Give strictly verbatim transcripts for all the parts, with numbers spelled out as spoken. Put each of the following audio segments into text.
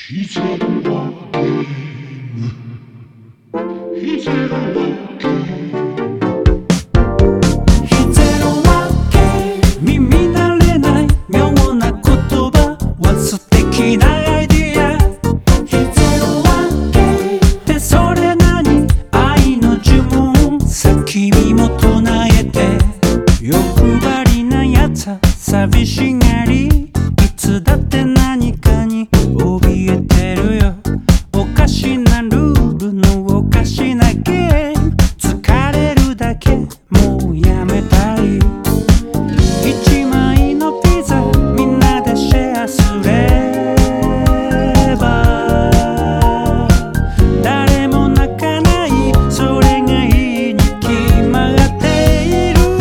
He's a walking. He's a walking. 寂しがりいつだって何かに怯えてるよ。おかしなルールのおかしなゲーム、疲れるだけもうやめたい。一枚のピザみんなでシェアすれば誰も泣かない、それがいいに決まっている。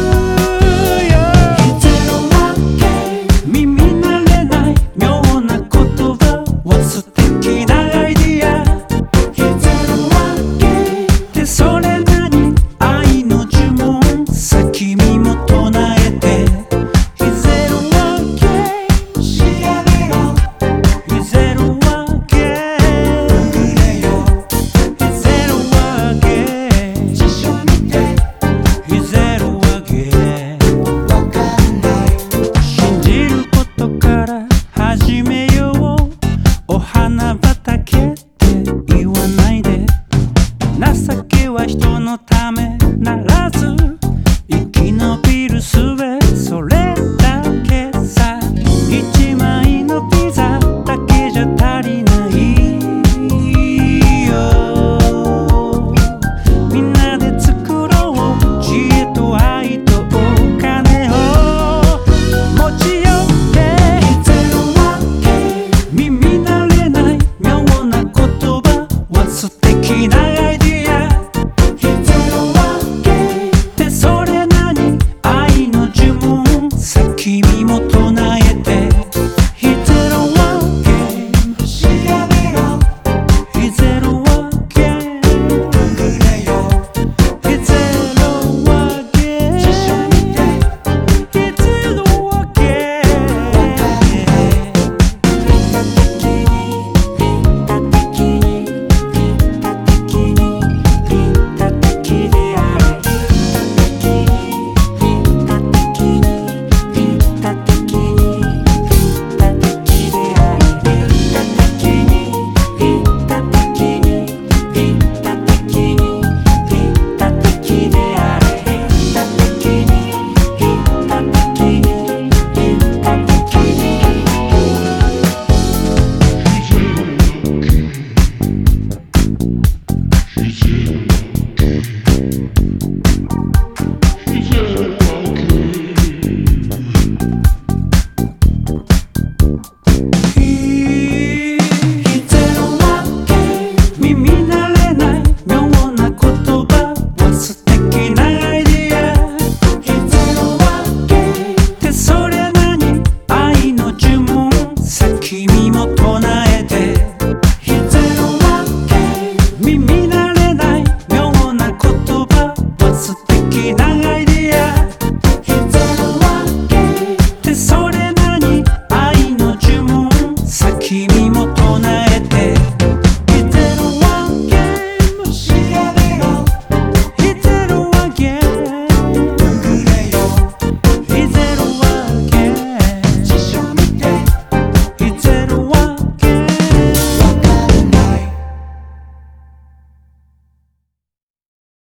お花畑って言わないで、情けは人のためならず生き延びる術、それだけさ。一枚のピザだけじゃ足りないよ。みんなで作ろう知恵と愛とお金を持ち寄って耳な素敵なアイディアってそれ何、愛の呪文さ君も唱えて。ヒゼロワンゲーム調べろ、ヒゼロワンゲームくれよ、ヒゼロワンゲーム辞書見て、ヒゼロワンゲー君も唱えて。